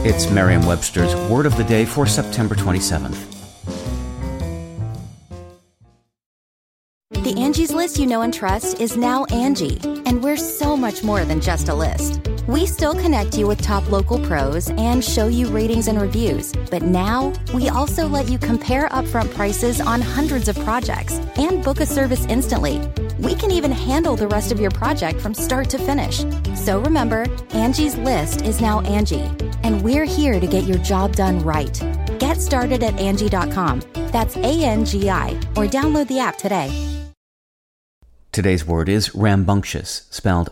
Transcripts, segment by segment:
It's Merriam-Webster's Word of the Day for September 27th. The Angie's List you know and trust is now Angie, and we're so much more than just a list. We still connect you with top local pros and show you ratings and reviews, but now we also let you compare upfront prices on hundreds of projects and book a service instantly. We can even handle the rest of your project from start to finish. So remember, Angie's List is now Angie, and we're here to get your job done right. Get started at Angie.com. That's ANGI, or download the app today. Today's word is rambunctious, spelled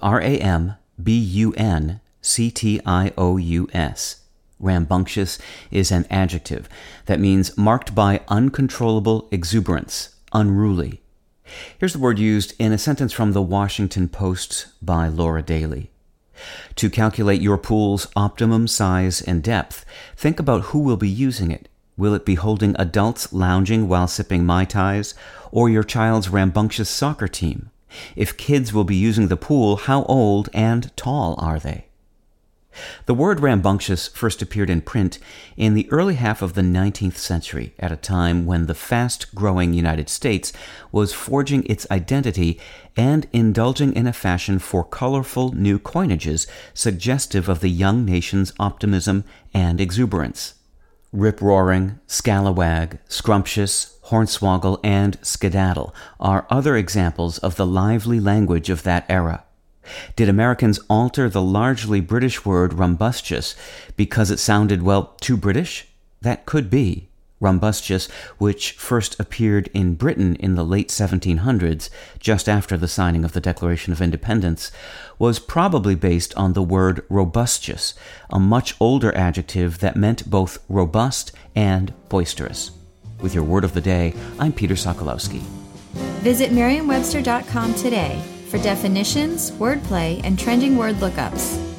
R-A-M-B-U-N-C-T-I-O-U-S. Rambunctious is an adjective that means marked by uncontrollable exuberance, unruly. Here's the word used in a sentence from the Washington Post by Laura Daly. To calculate your pool's optimum size and depth, think about who will be using it. Will it be holding adults lounging while sipping Mai Tais, or your child's rambunctious soccer team? If kids will be using the pool, how old and tall are they? The word rambunctious first appeared in print in the early half of the 19th century, at a time when the fast-growing United States was forging its identity and indulging in a fashion for colorful new coinages suggestive of the young nation's optimism and exuberance. Rip-roaring, scalawag, scrumptious, hornswoggle, and skedaddle are other examples of the lively language of that era. Did Americans alter the largely British word rumbustious because it sounded, well, too British? That could be. Rumbustious, which first appeared in Britain in the late 1700s, just after the signing of the Declaration of Independence, was probably based on the word robustious, a much older adjective that meant both robust and boisterous. With your Word of the Day, I'm Peter Sokolowski. Visit Merriam-Webster.com today for definitions, wordplay, and trending word lookups.